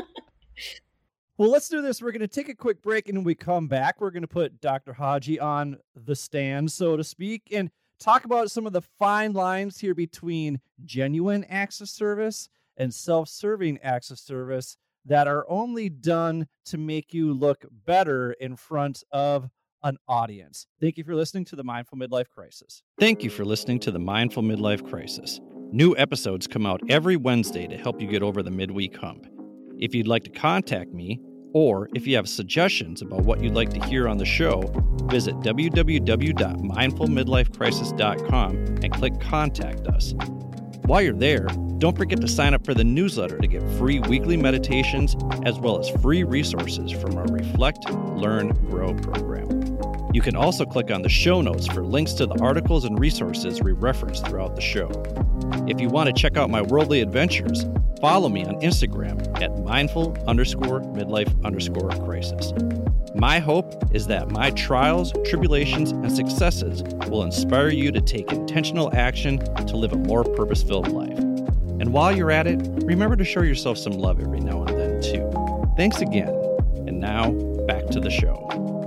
Well, let's do this. We're going to take a quick break, and when we come back, we're going to put Doctor Haji on the stand, so to speak, and talk about some of the fine lines here between genuine acts of service and self-serving acts of service that are only done to make you look better in front of an audience. Thank you for listening to the Mindful Midlife Crisis. Thank you for listening to the Mindful Midlife Crisis. New episodes come out every Wednesday to help you get over the midweek hump. If you'd like to contact me, or if you have suggestions about what you'd like to hear on the show, visit w w w dot mindful midlife crisis dot com and click Contact Us. While you're there, don't forget to sign up for the newsletter to get free weekly meditations as well as free resources from our Reflect, Learn, Grow program. You can also click on the show notes for links to the articles and resources we reference throughout the show. If you want to check out my worldly adventures, follow me on Instagram at mindful underscore midlife underscore crisis. My hope is that my trials, tribulations, and successes will inspire you to take intentional action to live a more purpose-filled life. And while you're at it, remember to show yourself some love every now and then, too. Thanks again. And now, back to the show.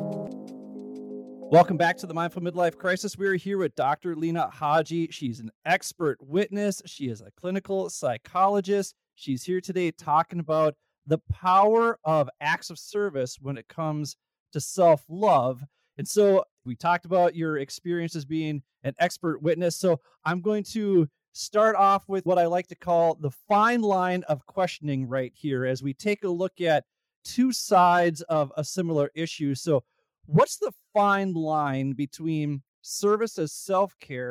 Welcome back to the Mindful Midlife Crisis. We're here with Doctor Lena Haji. She's an expert witness. She is a clinical psychologist. She's here today talking about the power of acts of service when it comes to self-love. And so we talked about your experience as being an expert witness. So I'm going to start off with what I like to call the fine line of questioning right here as we take a look at two sides of a similar issue. So what's the fine line between service as self-care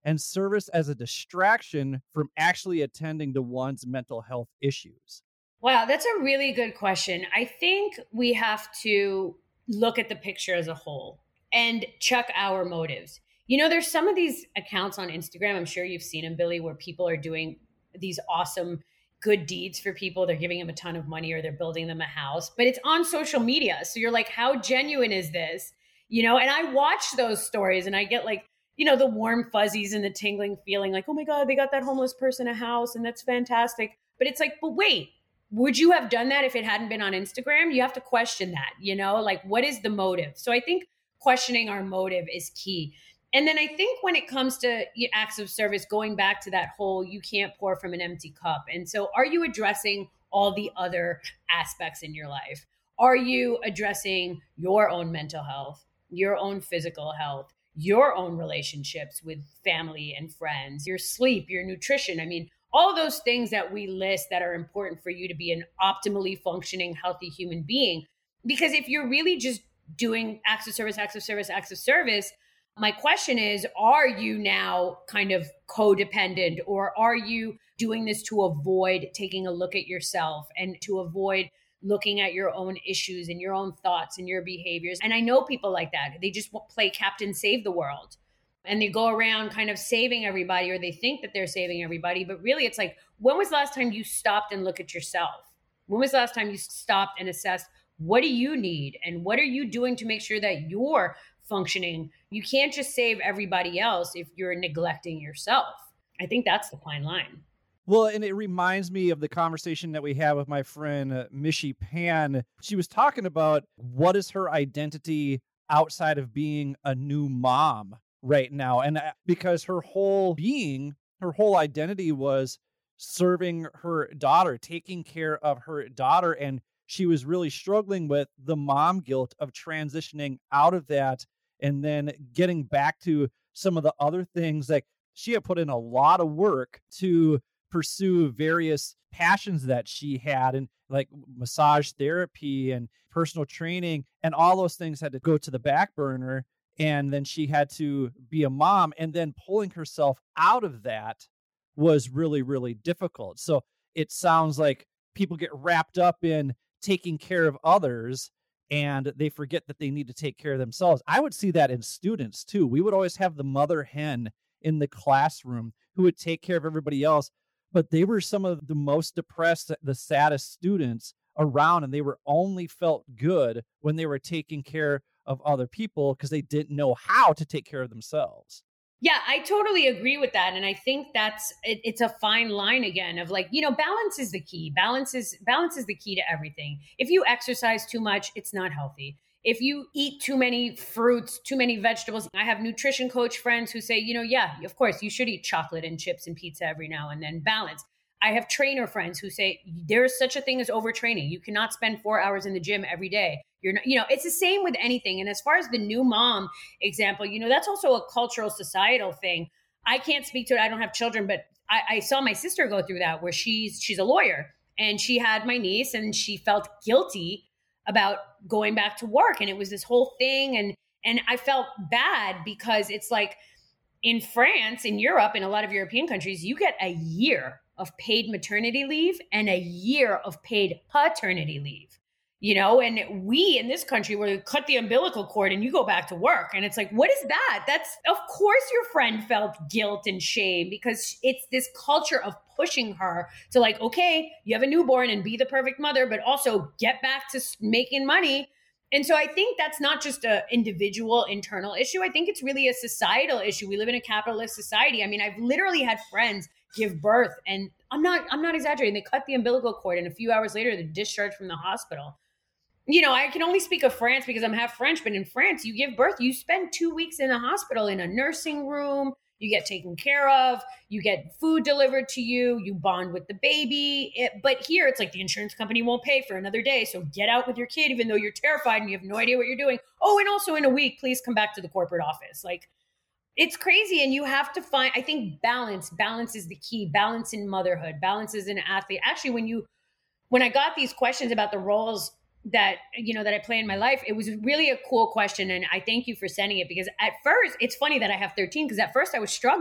and service as a distraction from actually attending to one's mental health issues? Wow, that's a really good question. I think we have to look at the picture as a whole and check our motives. You know, there's some of these accounts on Instagram, I'm sure you've seen them, Billy, where people are doing these awesome good deeds for people. They're giving them a ton of money or they're building them a house, but it's on social media. So you're like, how genuine is this? You know, and I watch those stories and I get like, you know, the warm fuzzies and the tingling feeling like, oh my God, they got that homeless person a house and that's fantastic. But it's like, but wait, would you have done that if it hadn't been on Instagram? You have to question that, you know, like what is the motive? So I think questioning our motive is key. And then I think when it comes to acts of service, going back to that whole, you can't pour from an empty cup. And so are you addressing all the other aspects in your life? Are you addressing your own mental health, your own physical health, your own relationships with family and friends, your sleep, your nutrition? I mean, all those things that we list that are important for you to be an optimally functioning, healthy human being. Because if you're really just doing acts of service, acts of service, acts of service, my question is, are you now kind of codependent, or are you doing this to avoid taking a look at yourself and to avoid looking at your own issues and your own thoughts and your behaviors? And I know people like that. They just play Captain Save the World and they go around kind of saving everybody, or they think that they're saving everybody. But really, it's like, when was the last time you stopped and looked at yourself? When was the last time you stopped and assessed, what do you need? And what are you doing to make sure that you're functioning? You can't just save everybody else if you're neglecting yourself. I think that's the fine line. Well, and it reminds me of the conversation that we had with my friend uh, Mishi Pan. She was talking about what is her identity outside of being a new mom right now. And uh, because her whole being, her whole identity was serving her daughter, taking care of her daughter. And she was really struggling with the mom guilt of transitioning out of that and then getting back to some of the other things. Like, she had put in a lot of work to pursue various passions that she had, and like massage therapy and personal training, and all those things had to go to the back burner. And then she had to be a mom, and then pulling herself out of that was really, really difficult. So it sounds like people get wrapped up in taking care of others and they forget that they need to take care of themselves. I would see that in students too. We would always have the mother hen in the classroom who would take care of everybody else, but they were some of the most depressed, the saddest students around, and they were only felt good when they were taking care of other people because they didn't know how to take care of themselves. Yeah, I totally agree with that. And I think that's, it, it's a fine line again of like, you know, balance is the key. Balance is, balance is the key to everything. If you exercise too much, it's not healthy. If you eat too many fruits, too many vegetables, I have nutrition coach friends who say, you know, yeah, of course you should eat chocolate and chips and pizza every now and then. Balance. I have trainer friends who say there is such a thing as overtraining. You cannot spend four hours in the gym every day. You're not, you know, it's the same with anything. And as far as the new mom example, you know, that's also a cultural, societal thing. I can't speak to it. I don't have children, but I, I saw my sister go through that, where she's she's a lawyer, and she had my niece, and she felt guilty about going back to work. And it was this whole thing. And and I felt bad because it's like in France, in Europe, in a lot of European countries, you get a year of paid maternity leave and a year of paid paternity leave, you know, and we in this country where we cut the umbilical cord and you go back to work. And it's like, what is that? That's, of course your friend felt guilt and shame, because it's this culture of pushing her to like, okay, you have a newborn and be the perfect mother, but also get back to making money. And so I think that's not just an individual internal issue. I think it's really a societal issue. We live in a capitalist society. I mean, I've literally had friends give birth, and I'm not, I'm not exaggerating. They cut the umbilical cord, and a few hours later, they're discharged from the hospital. You know, I can only speak of France because I'm half French, but in France, you give birth, you spend two weeks in a hospital in a nursing room. You get taken care of, you get food delivered to you, you bond with the baby. It, but here it's like the insurance company won't pay for another day. So get out with your kid, even though you're terrified and you have no idea what you're doing. Oh, and also in a week, please come back to the corporate office. Like, it's crazy. And you have to find, I think balance, balance is the key. Balance in motherhood, balance as an athlete. Actually, when you, when I got these questions about the roles that, you know, that I play in my life, it was really a cool question. And I thank you for sending it, because at first, it's funny that I have thirteen, because at first I was struggling.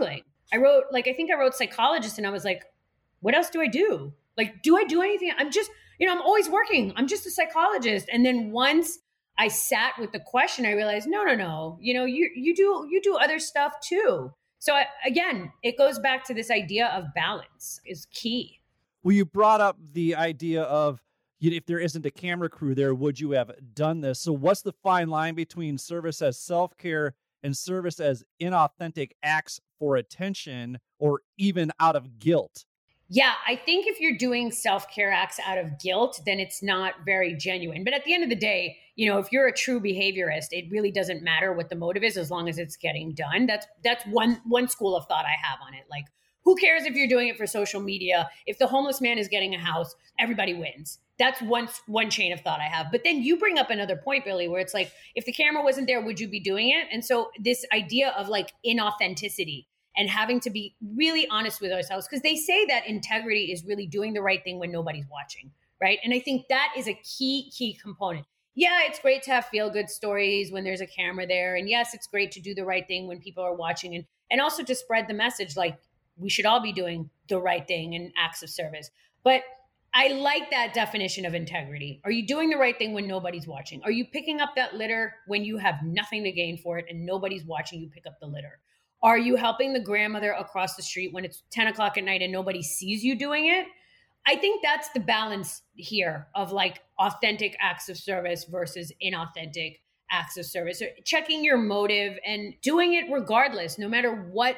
I wrote, like, I think I wrote psychologist, and I was like, what else do I do? Like, do I do anything? I'm just, you know, I'm always working. I'm just a psychologist. And then once I sat with the question, I realized, no, no, no, you know, you, you do, you do other stuff too. So I, again, it goes back to this idea of balance is key. Well, you brought up the idea of, you know, if there isn't a camera crew there, would you have done this? So what's the fine line between service as self-care and service as inauthentic acts for attention or even out of guilt? Yeah, I think if you're doing self-care acts out of guilt, then it's not very genuine. But at the end of the day, you know, if you're a true behaviorist, it really doesn't matter what the motive is as long as it's getting done. That's that's one one school of thought I have on it. Like, who cares if you're doing it for social media? If the homeless man is getting a house, everybody wins. That's one one chain of thought I have. But then you bring up another point, Billy, where it's like, if the camera wasn't there, would you be doing it? And so this idea of like inauthenticity and having to be really honest with ourselves, because they say that integrity is really doing the right thing when nobody's watching, right? And I think that is a key, key component. Yeah, it's great to have feel-good stories when there's a camera there. And yes, it's great to do the right thing when people are watching, and, and also to spread the message, like, we should all be doing the right thing and acts of service. But I like that definition of integrity. Are you doing the right thing when nobody's watching? Are you picking up that litter when you have nothing to gain for it and nobody's watching you pick up the litter? Are you helping the grandmother across the street when it's ten o'clock at night and nobody sees you doing it? I think that's the balance here of like authentic acts of service versus inauthentic acts of service. So checking your motive and doing it regardless, no matter what,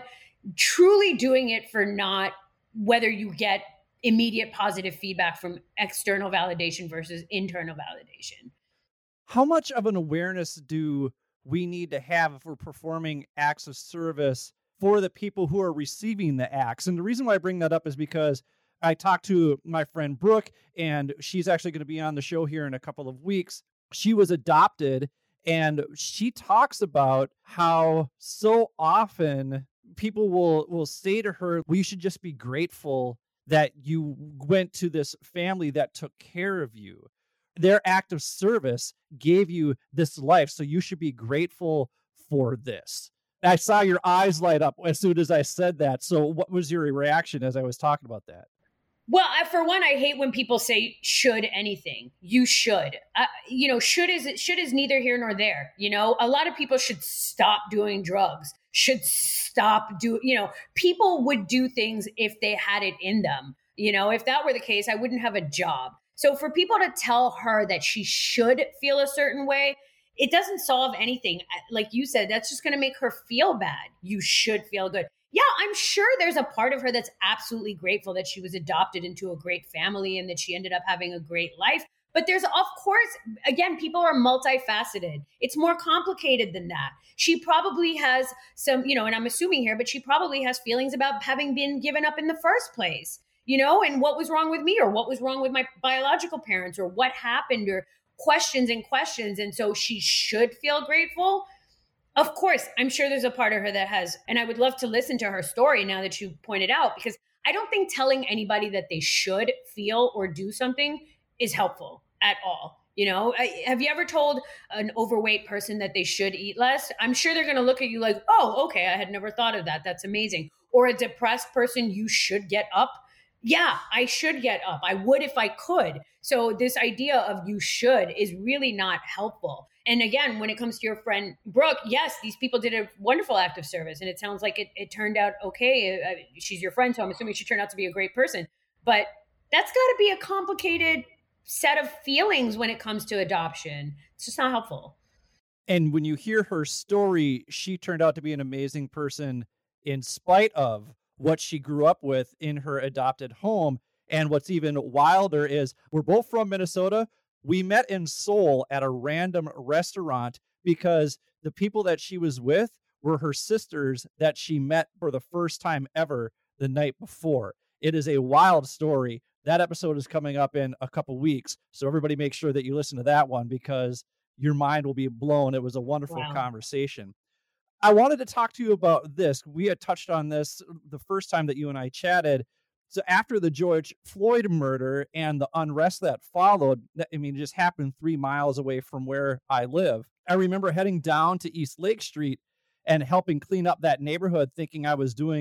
truly doing it for not whether you get immediate positive feedback from external validation versus internal validation. How much of an awareness do we need to have if we're performing acts of service for the people who are receiving the acts? And the reason why I bring that up is because I talked to my friend Brooke, and she's actually going to be on the show here in a couple of weeks. She was adopted, and she talks about how so often people will, will say to her, well, you should just be grateful that you went to this family that took care of you. Their act of service gave you this life, so you should be grateful for this. I saw your eyes light up as soon as I said that. So what was your reaction as I was talking about that? Well, I, for one, I hate when people say should anything. You should. Uh, you know, should is should is neither here nor there. You know, a lot of people should stop doing drugs, should stop do, you know, people would do things if they had it in them. You know, if that were the case, I wouldn't have a job. So for people to tell her that she should feel a certain way, it doesn't solve anything. Like you said, that's just going to make her feel bad. You should feel good. Yeah, I'm sure there's a part of her that's absolutely grateful that she was adopted into a great family and that she ended up having a great life. But there's, of course, again, people are multifaceted. It's more complicated than that. She probably has some, you know, and I'm assuming here, but she probably has feelings about having been given up in the first place, you know, and what was wrong with me, or what was wrong with my biological parents, or what happened, or questions and questions. And so she should feel grateful. Of course, I'm sure there's a part of her that has, and I would love to listen to her story now that you pointed out, because I don't think telling anybody that they should feel or do something is helpful at all. You know, I, have you ever told an overweight person that they should eat less? I'm sure they're going to look at you like, oh, okay, I had never thought of that. That's amazing. Or a depressed person, you should get up. Yeah, I should get up. I would if I could. So this idea of you should is really not helpful. And again, when it comes to your friend Brooke, yes, these people did a wonderful act of service. And it sounds like it, it turned out okay. She's your friend, so I'm assuming she turned out to be a great person. But that's got to be a complicated set of feelings when it comes to adoption. It's just not helpful. And when you hear her story, she turned out to be an amazing person in spite of what she grew up with in her adopted home. And what's even wilder is we're both from Minnesota. We met in Seoul at a random restaurant because the people that she was with were her sisters that she met for the first time ever the night before. It is a wild story. That episode is coming up in a couple weeks. So everybody make sure that you listen to that one because your mind will be blown. It was a wonderful wow. conversation. I wanted to talk to you about this. We had touched on this the first time that you and I chatted. So after the George Floyd murder and the unrest that followed, I mean, it just happened three miles away from where I live. I remember heading down to East Lake Street and helping clean up that neighborhood, thinking I was doing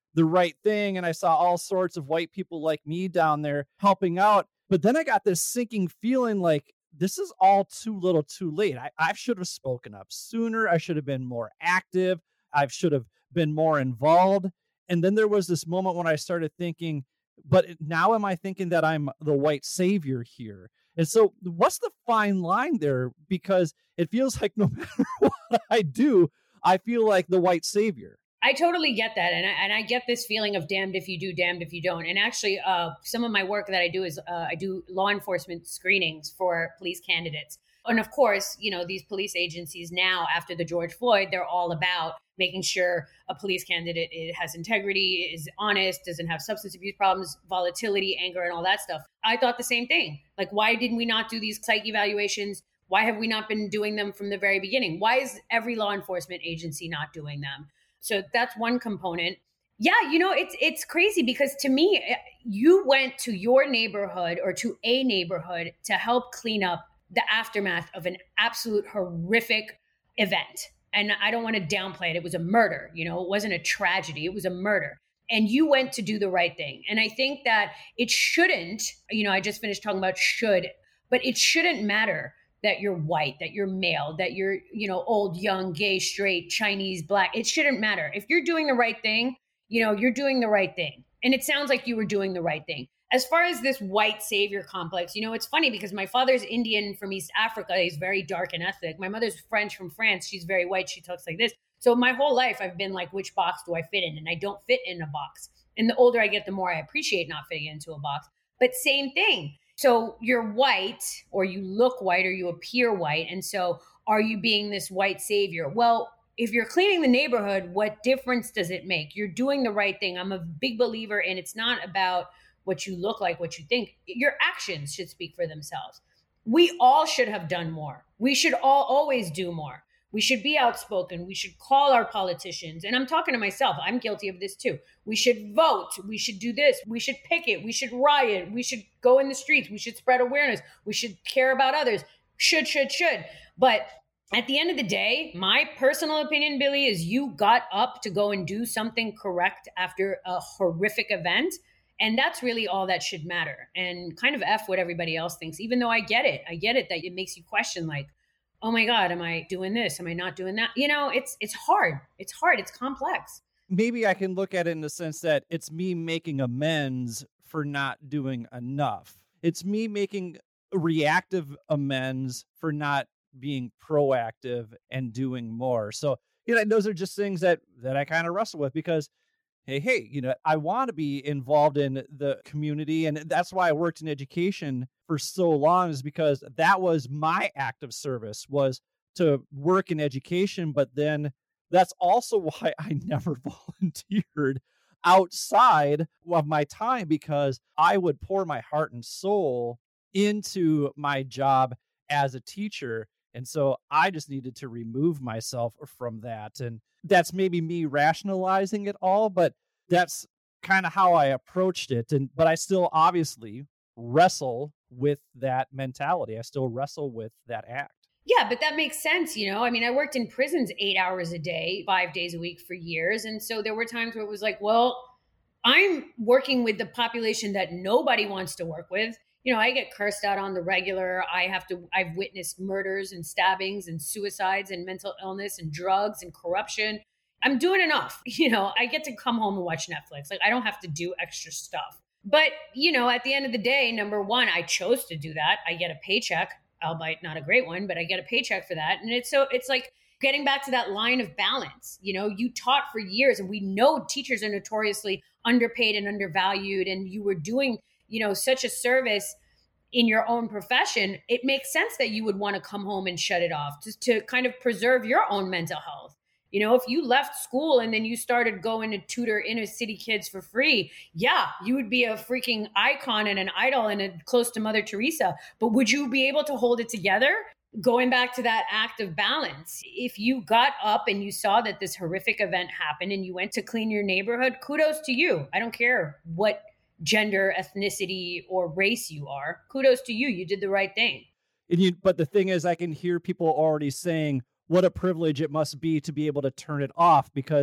the right thing. And I saw all sorts of white people like me down there helping out. But then I got this sinking feeling like this is all too little too late. I, I should have spoken up sooner. I should have been more active. I should have been more involved. And then there was this moment when I started thinking, but now am I thinking that I'm the white savior here? And so what's the fine line there? Because it feels like no matter what I do, I feel like the white savior. I totally get that. And I, and I get this feeling of damned if you do, damned if you don't. And actually, uh, some of my work that I do is uh, I do law enforcement screenings for police candidates. And of course, you know, these police agencies now, after the George Floyd, they're all about making sure a police candidate has integrity, is honest, doesn't have substance abuse problems, volatility, anger, and all that stuff. I thought the same thing. Like, why didn't we not do these psych evaluations? Why have we not been doing them from the very beginning? Why is every law enforcement agency not doing them? So that's one component. Yeah, you know, it's it's crazy because to me, you went to your neighborhood or to a neighborhood to help clean up the aftermath of an absolute horrific event. And I don't want to downplay it. It was a murder. You know, it wasn't a tragedy. It was a murder. And you went to do the right thing. And I think that it shouldn't, you know, I just finished talking about should, but it shouldn't matter that you're white, that you're male, that you're, you know, old, young, gay, straight, Chinese, black. It shouldn't matter. If you're doing the right thing, you know, you're doing the right thing. And it sounds like you were doing the right thing. As far as this white savior complex, you know, it's funny because my father's Indian from East Africa. He's very dark and ethnic. My mother's French from France. She's very white. She talks like this. So my whole life, I've been like, which box do I fit in? And I don't fit in a box. And the older I get, the more I appreciate not fitting into a box. But same thing. So you're white, or you look white, or you appear white. And so are you being this white savior? Well, if you're cleaning the neighborhood, what difference does it make? You're doing the right thing. I'm a big believer in it's not about what you look like, what you think. Your actions should speak for themselves. We all should have done more. We should all always do more. We should be outspoken. We should call our politicians. And I'm talking to myself. I'm guilty of this too. We should vote. We should do this. We should picket. We should riot. We should go in the streets. We should spread awareness. We should care about others. Should, should, should. But at the end of the day, my personal opinion, Billy, is you got up to go and do something correct after a horrific event. And that's really all that should matter. And kind of F what everybody else thinks, even though I get it. I get it that it makes you question like, oh my God, am I doing this? Am I not doing that? You know, it's it's hard. It's hard. It's complex. Maybe I can look at it in the sense that it's me making amends for not doing enough. It's me making reactive amends for not being proactive and doing more. So, you know, those are just things that that I kind of wrestle with because Hey, hey, you know, I want to be involved in the community. And that's why I worked in education for so long, is because that was my act of service, was to work in education. But then that's also why I never volunteered outside of my time, because I would pour my heart and soul into my job as a teacher. And so I just needed to remove myself from that. And that's maybe me rationalizing it all, but that's kind of how I approached it. And but I still obviously wrestle with that mentality. I still wrestle with that act. Yeah, but that makes sense. You know, I mean, I worked in prisons eight hours a day, five days a week for years. And so there were times where it was like, well, I'm working with the population that nobody wants to work with. You know, I get cursed out on the regular. I have to, I've witnessed murders and stabbings and suicides and mental illness and drugs and corruption. I'm doing enough. You know, I get to come home and watch Netflix. Like, I don't have to do extra stuff. But, you know, at the end of the day, number one, I chose to do that. I get a paycheck, albeit not a great one, but I get a paycheck for that. And it's so, it's like getting back to that line of balance. You know, you taught for years, and we know teachers are notoriously underpaid and undervalued, and you were doing, you know, such a service in your own profession. It makes sense that you would want to come home and shut it off, just to kind of preserve your own mental health. You know, if you left school and then you started going to tutor inner city kids for free, yeah, you would be a freaking icon and an idol and a, close to Mother Teresa. But would you be able to hold it together? Going back to that act of balance, if you got up and you saw that this horrific event happened and you went to clean your neighborhood, kudos to you. I don't care what gender, ethnicity, or race you are. Kudos to you. You did the right thing. And you, but the thing is, I can hear people already saying, what a privilege it must be to be able to turn it off, because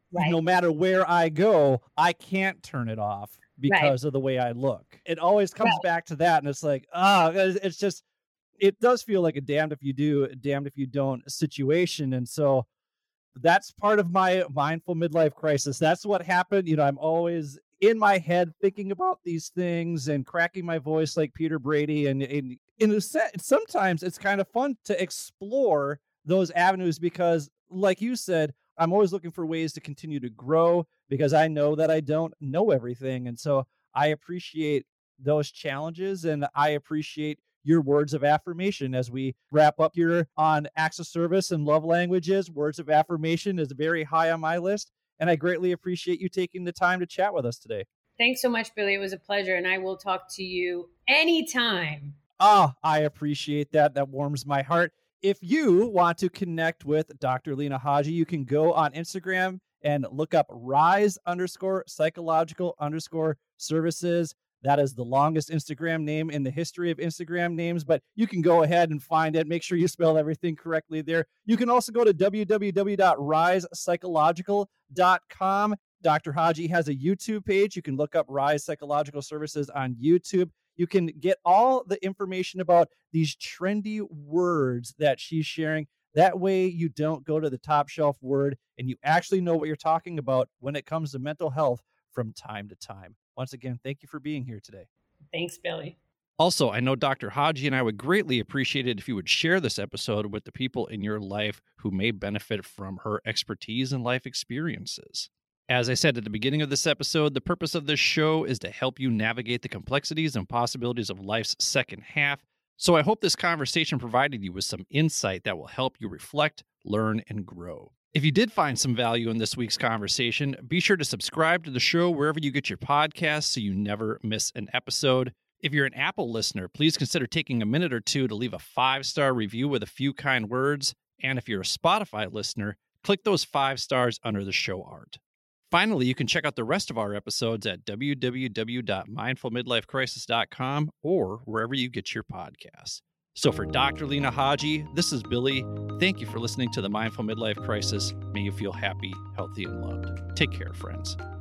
Right. no matter where I go, I can't turn it off because Right. of the way I look. It always comes Right. back to that. And it's like, ah, oh, it's just, it does feel like a damned if you do, damned if you don't situation. And so that's part of my mindful midlife crisis. That's what happened. You know, I'm always in my head thinking about these things and cracking my voice like Peter Brady. And, and in a sense, sometimes it's kind of fun to explore those avenues because, like you said, I'm always looking for ways to continue to grow because I know that I don't know everything. And so I appreciate those challenges and I appreciate your words of affirmation as we wrap up here on acts of service and love languages. Words of affirmation is very high on my list. And I greatly appreciate you taking the time to chat with us today. Thanks so much, Billy. It was a pleasure. And I will talk to you anytime. Oh, I appreciate that. That warms my heart. If you want to connect with Doctor Lena Haji, you can go on Instagram and look up rise underscore psychological underscore services. That is the longest Instagram name in the history of Instagram names, but you can go ahead and find it. Make sure you spell everything correctly there. You can also go to w w w dot rise psychological dot com. Doctor Haji has a YouTube page. You can look up Rise Psychological Services on YouTube. You can get all the information about these trendy words that she's sharing. That way you don't go to the top shelf word and you actually know what you're talking about when it comes to mental health from time to time. Once again, thank you for being here today. Thanks, Billy. Also, I know Doctor Haji and I would greatly appreciate it if you would share this episode with the people in your life who may benefit from her expertise and life experiences. As I said at the beginning of this episode, the purpose of this show is to help you navigate the complexities and possibilities of life's second half. So I hope this conversation provided you with some insight that will help you reflect, learn, and grow. If you did find some value in this week's conversation, be sure to subscribe to the show wherever you get your podcasts so you never miss an episode. If you're an Apple listener, please consider taking a minute or two to leave a five-star review with a few kind words. And if you're a Spotify listener, click those five stars under the show art. Finally, you can check out the rest of our episodes at w w w dot mindful midlife crisis dot com or wherever you get your podcasts. So for Doctor Lena Haji, this is Billy. Thank you for listening to the Mindful Midlife Crisis. May you feel happy, healthy, and loved. Take care, friends.